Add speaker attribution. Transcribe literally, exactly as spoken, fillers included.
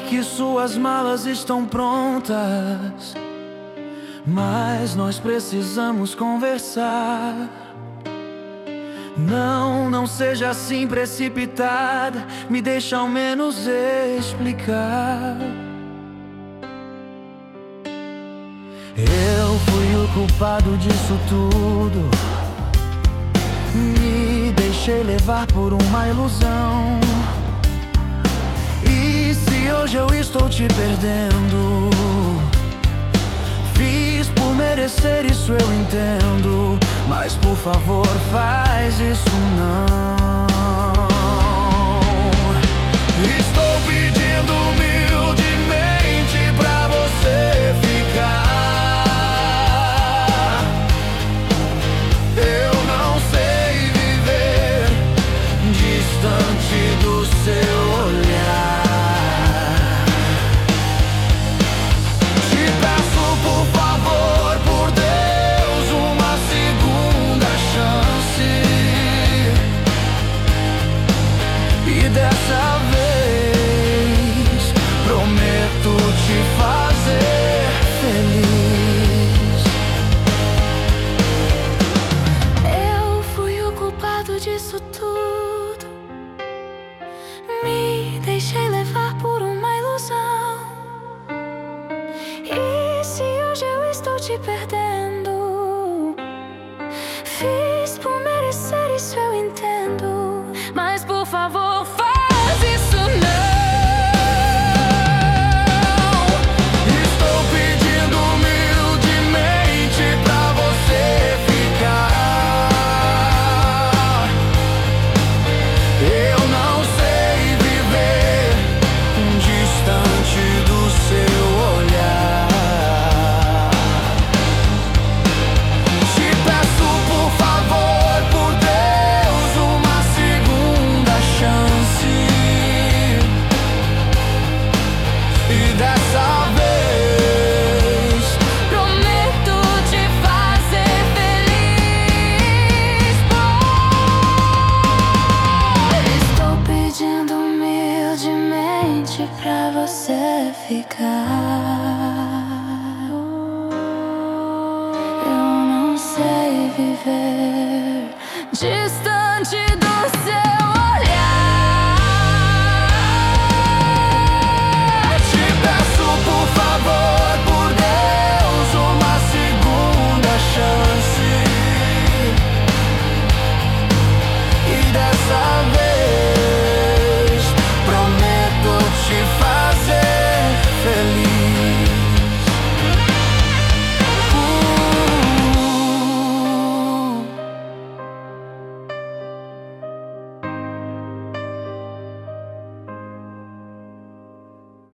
Speaker 1: que suas malas estão prontas, mas nós precisamos conversar. Não, não seja assim precipitada, me deixa ao menos explicar. Eu fui o culpado disso tudo, me deixei levar por uma ilusão. E se hoje eu estou te perdendo, fiz por merecer, isso eu entendo, mas por favor faz isso não. Estou pedindo humildemente pra você ficar. Eu não sei viver distante do seu olhar. Te peço por favor, por Deus, uma segunda chance. E dessa vez prometo te fazer feliz.
Speaker 2: Eu fui o culpado disso tudo, me deixei levar por uma ilusão. E se hoje eu estou te perdendo, fiz por merecer, isso eu entendo, mas por favor faz isso não.
Speaker 1: Estou pedindo humildemente pra você ficar. Eu não sei viver distante do seu olhar. Te peço por favor, por Deus, uma segunda chance. E dessa vez
Speaker 2: Prometo te fazer feliz. Estou pedindo humildemente pra você ficar. Eu não sei viver distante